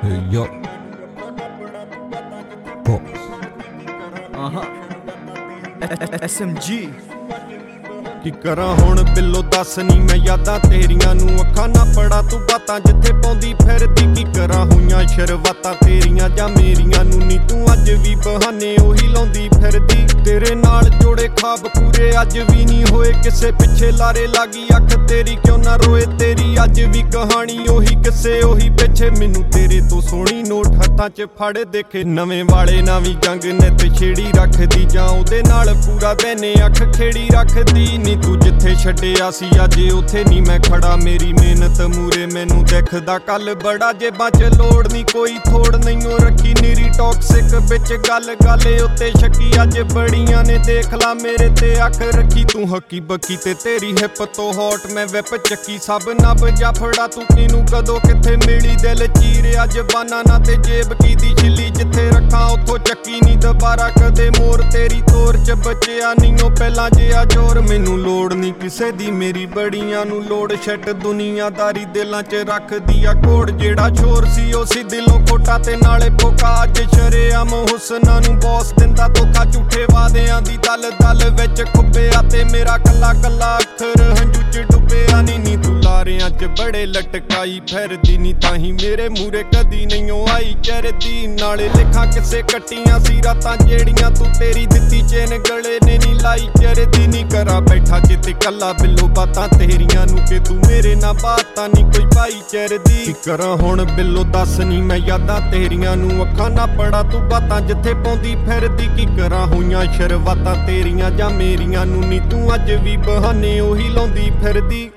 Hey yo, boss. SMG ਕੀ ਕਰਾਂ ਹੁਣ ਬਿੱਲੋ ਦੱਸ ਨੀ ਮੈਂ ਯਾਦਾਂ ਤੇਰੀਆਂ ਨੂੰ ਅੱਖਾਂ ਨਾ ਪੜਾ ਤੂੰ ਬਾਤਾਂ ਜਿੱਥੇ ਪਾਉਂਦੀ ਫਿਰਦੀ ਕੀ ਕਰਾਂ ਹੋਈਆਂ ਸ਼ਰਵਾਤਾਂ ਤੇਰੀਆਂ ਜਾਂ ਮੇਰੀਆਂ ਨੂੰ ਨੀ ਤੂੰ ਅੱਜ ਵੀ ਬਹਾਨੇ ਉਹੀ ਲਾਉਂਦੀ ਫਿਰਦੀ ਤੇਰੇ ਨਾਲ ਜੋੜੇ ਖਾਬ ਪੂਰੇ ਅੱਜ ਵੀ ਨਹੀਂ ਹੋਏ ਕਿਸੇ ਪਿੱਛੇ ਲਾਰੇ ਲਾਗੀ ਅੱਖ ਤੇਰੀ ਕਿਉਂ ਨਾ ਰੋਏ ਤੇਰੀ ਅੱਜ ਵੀ ਕਹਾਣੀ ਉਹੀ ਕਿਸੇ ਉਹੀ ਪਿੱਛੇ ਮੈਨੂੰ ਤੇਰੇ ਤੋਂ ਸੋਹਣੀ ਨੋਟ ਹੱਥਾਂ 'ਚ ਫੜ ਦੇਖੇ ਨਵੇਂ ਵਾਲੇ ਨਾ ਵੀ ਜੰਗ ਨਿਤ ਛੇੜੀ ਰੱਖਦੀ ਜਾਂ ਉਹਦੇ ਨਾਲ ਪੂਰਾ ਦਿਨ ਅੱਖ ਖੇੜੀ ਰੱਖਦੀ ਨੀ ਤੂੰ ਜਿੱਥੇ ਛੱਡਿਆ ਸੀ ਅੱਜ ਉੱਥੇ ਨੀ ਮੈਂ ਖੜਾ ਮੇਰੀ ਮਿਹਨਤ ਮੂਰੇ ਮੈਨੂੰ ਦਿਖਦਾ ਕੱਲ ਬੜਾ ਜੇਬਾਂ 'ਚ ਲੋੜ ਨੀ ਕੋਈ ਥੋੜ ਨਹੀਂਓ ਰੱਖੀ ਨੀਰੀ ਟੌਕਸਿਕ ਵਿੱਚ ਗੱਲ ਗਾਲੇ ਉੱਤੇ ਸ਼ੱਕੀ ਅੱਜ ਬੜੀਆਂ ਨੇ ਦੇਖ ਲਾ ਮੇਰੇ ਤੇ ਅੱਖ ਰੱਖੀ ਤੂੰ ਹੱਕੀ ਬੱਕੀ ਤੇ ਤੇਰੀ ਹਿੱਪ ਤੋਂ ਹੌਟ ਮੈਂ ਵਿਪ ਚੱਕੀ ਸਭ ਨੱਬ ਜਾ ਫੜਾ ਤੂੰ ਕਿਨੂੰ ਕਦੋਂ ਕਿੱਥੇ ਮਿਲੀ ਦਿਲ ਚੀਰਿਆ ਜ਼ਬਾਨਾਂ ਨਾ ਤੇ ਜੇਬ ਕੀ ਦੀ ਛਿੱਲੀ ਜਿੱਥੇ ਰੱਖਾਂ ਉੱਥੋਂ ਚੱਕੀ ਨੀ ਦੁਬਾਰਾ ਕਦੇ ਮੋਰ ਤੇਰੀ ਤੋਰ 'ਚ ਬਚਿਆ ਨੀਓ ਪਹਿਲਾਂ ਜਿਹਾ ਜ਼ੋਰ ਮੈਨੂੰ ਲੋੜ ਨੀ ਕਿਸੇ ਦੀ ਮੇਰੀ ਬੜੀਆਂ ਨੂੰ ਲੋੜ ਛੱਡ ਦੁਨੀਆਦਾਰੀ ਦਿਲਾਂ 'ਚ ਰੱਖਦੀ ਆ ਕੋੜ ਜਿਹੜਾ ਸ਼ੋਰ ਸੀ ਉਹ ਸੀ ਦਿਲੋਂ ਖੋਟਾ ਤੇ ਨਾਲੇ ਫੋਕਾ ਅੱਜ ਸ਼ਰੇਆਮ ਹੁਸਨਾਂ ਨੂੰ ਬੌਸ ਦਿੰਦਾ ਧੋਖਾ ਝੂਠੇ ਵਾਦਿਆਂ ਦੀ ਦਲ ਦਲ ਵਿੱਚ ਖੁੱਬਿਆ ਤੇ ਮੇਰਾ ਕੱਲਾ ਕੱਲਾ ਅੱਖਰ ਹੰਝੂ 'ਚ ਡੁੱਬਿਆ ਨੀ ਤੂੰ ਲਾਰਿਆਂ 'ਚ ਬੜੇ ਲਟਕਾਈ ਫਿਰਦੀ ਨੀ ਤਾਹੀਂ ਮੇਰੇ ਮੂਰੇ ਕਦੀ ਨਹੀਂਓ ਆਈ ਚਰਦੀ ਨਾਲੇ ਲਿਖਾਂ ਕਿਸੇ ਕੱਟੀਆਂ ਸੀ ਰਾਤਾਂ ਜਿਹੜੀਆਂ ਤੂੰ ਤੇਰੀ ਦਿੱਤੀ ਚੇਨ ਗਲੇ ਨੇ ਨੀ ਲਾਈ ਚਰਦੀ ਨੀ ਕਰਾਂ ਬੈਠਾ ਜਿੱਤੇ ਕੱਲਾ ਬਿੱਲੋ ਬਾਤਾਂ ਤੇਰੀਆਂ ਨੂੰ ਕਿ ਤੂੰ ਮੇਰੇ ਨਾਲ ਬਾਤਾਂ ਨੀ ਕੋਈ ਪਾਈ ਚਰਦੀ ਕੀ ਕਰਾਂ ਹੁਣ ਬਿੱਲੋ ਦੱਸ ਨੀ ਮੈਂ ਯਾਦਾਂ ਤੇਰੀਆਂ ਨੂੰ ਅੱਖਾਂ ਨਾ ਪੜਾ ਤੂੰ ਬਾਤਾਂ ਜਿੱਥੇ ਪਾਉਂਦੀ ਫਿਰਦੀ ਕੀ ਕਰਾਂ ਹੋਈਆਂ ਸ਼ਰਵਾਤਾਂ ਤੇਰੀਆਂ ਜਾਂ ਮੇਰੀਆਂ ਨੂੰ ਨੀ ਤੂੰ ਅੱਜ ਵੀ ਬਹਾਨੇ ਉਹੀ ਲਾਉਂਦੀ ਫਿਰਦੀ